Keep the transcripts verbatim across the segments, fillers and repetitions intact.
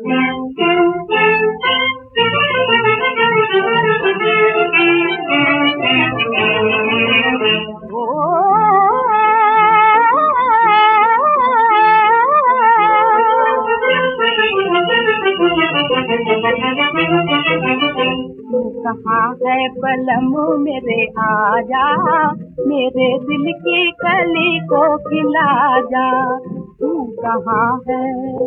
कहाँ है बलम मेरे आजा, मेरे दिल की कली को खिला जा, तू कहाँ है।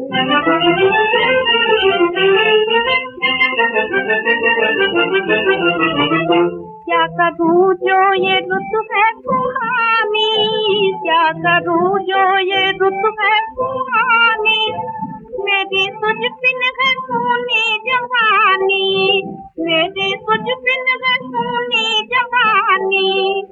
क्या करूँ जो ये रुत है सुहानी, क्या करूँ जो ये रुत है सुहानी, मेरी तुझ बिन है सोनी जवानी, मेरी तुझ बिन है सोनी जवानी।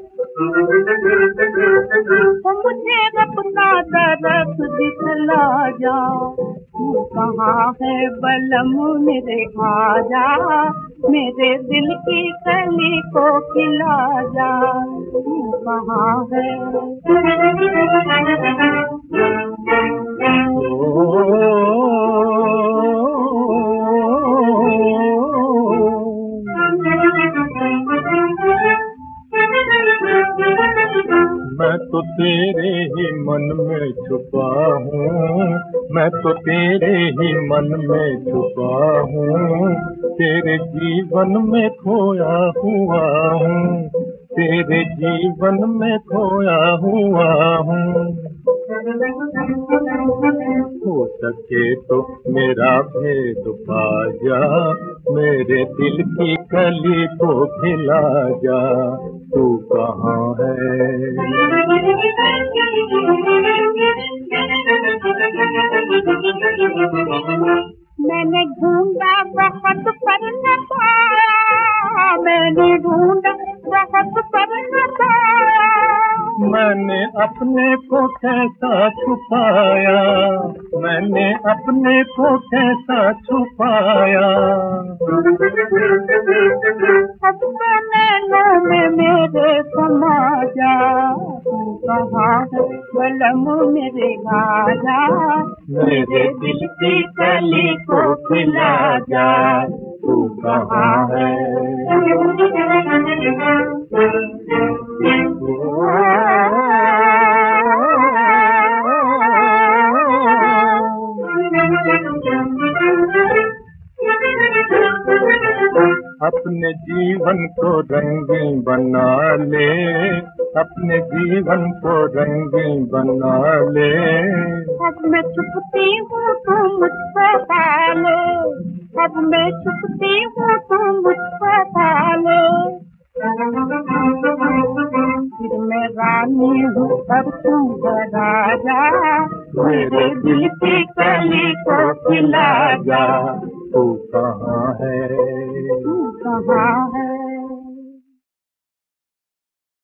तो मुझे अपना दर्द दिखला जा, तू कहाँ है बलम मेरे आजा, मेरे दिल की कली को खिला जा, तू कहाँ है। मैं तो तेरे ही मन में छुपा हूँ, मैं तो तेरे ही मन में छुपा हूँ, तेरे जीवन में खोया हुआ हूँ, तेरे जीवन में खोया हुआ हूँ। हो सके तो मेरा भेद पा जा, मेरे दिल की कली को खिला जा, तू कहाँ है। मैंने ढूंढा बहुत पर न पाया, मैंने ढूंढा बहुत पर न पाया, मैंने अपने को कैसा छुपाया, मैंने अपने को कैसा छुपाया। अब तो नैनों में मेरे समा जा, तू कहाँ है बलम मेरे आजा, मेरे दिल की कली को खिला जा, तू कहाँ है। अपने जीवन को रंगीन बना ले, अपने जीवन को रंगीन बना ले। अब मैं छुपती हूँ तू मुझको पालो, अब मैं छुपती हूँ तू मुझको पालो, फिर मैं रानी हूँ अब तू राजा, मेरे दिल की कली को खिला जा, तू कहाँ है। तू कहाँ है।